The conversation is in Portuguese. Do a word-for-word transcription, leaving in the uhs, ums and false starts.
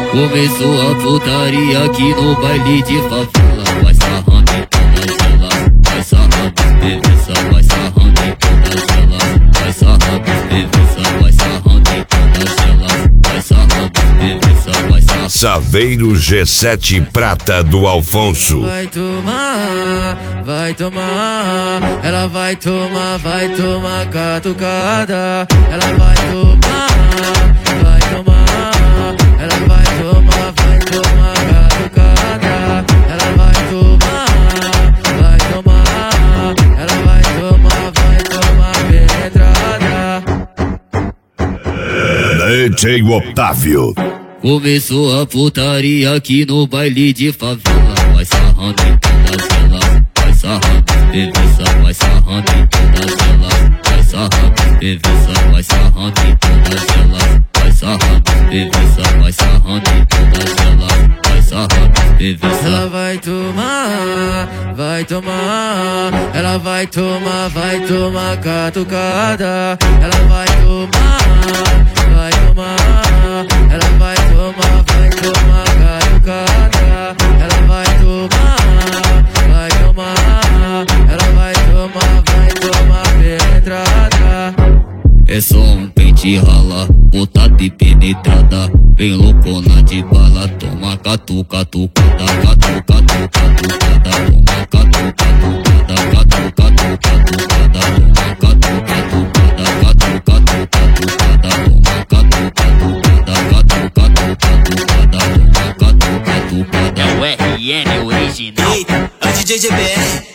Começou a putaria aqui no baile de favela. Vai sarrando em todas elas, vai sarrando, bebiça, vai sarrando em todas elas, vai sarrando, bebiça, vai sarrando em todas elas, vai sarrando, bebiça, vai sarrando. Saveiro G sete Prata do Alfonso. Vai tomar, vai tomar, ela vai tomar, vai tomar catucada. Ela vai tomar, vai tomar, ela vai tomar, vai tomar catucada. Ela vai tomar, vai tomar, ela vai tomar, vai tomar penetrada. D J Otávio. Começou a putaria aqui no baile de favela. Vai sarrando em todas elas, vai sarrando, bebiça, vai sarrando em todas elas, vai sarrando, bebiça, vai sarrando em todas elas, vai sarrando, bebiça, vai sarrando em todas elas, vai sarrando, bebiça. Ela vai tomar, vai tomar, ela vai tomar, vai tomar catucada. Ela vai tomar, vai tomar, ela vai tomar, vai tomar catucada. Ela vai tomar, vai tomar, ela vai tomar, vai tomar penetrada. É só um pente rala, botada e penetrada. Bem loucona de bala, toma catu, catucada, catu, catu, catucada, toma catu, catucada, catu, catu, catucada, toma catu, catucada, catu, catu, catucada, toma catu, catucada, catu, catu, catucada, toma catu, catucada. É o R N original. Eita, é o D J G B R.